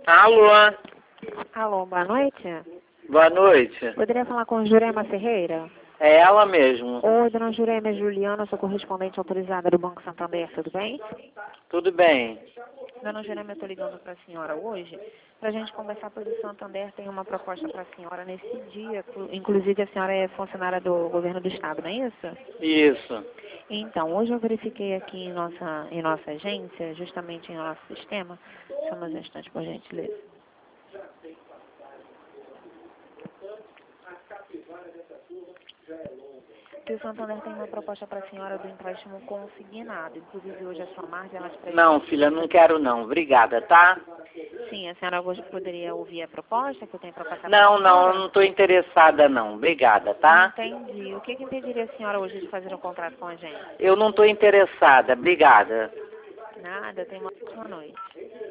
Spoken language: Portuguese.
Alô? Alô, boa noite. Boa noite. Poderia falar com Jurema Ferreira? É ela mesmo. Oi, dona Jurema, é Juliana, sou correspondente autorizada do Banco Santander, tudo bem? Tudo bem. Dona Jurema, eu estou ligando para a senhora hoje para a gente conversar, pois o Santander tem uma proposta para a senhora nesse dia. Inclusive, a senhora é funcionária do governo do estado, não é isso? Isso. Então, hoje eu verifiquei aqui em nossa agência, justamente em nosso sistema, só mais um instante, por gentileza. Que o Santander tem uma proposta para a senhora do empréstimo consignado. Inclusive, hoje a sua margem, ela te presta... Não, filha, não quero não. Obrigada, tá? Sim, a senhora hoje poderia ouvir a proposta que eu tenho para passar para a Não, senhora? não estou interessada não. Obrigada, tá? Entendi. O que impediria a senhora hoje de fazer um contrato com a gente? Eu não estou interessada. Obrigada. Nada, tenha uma ótima noite.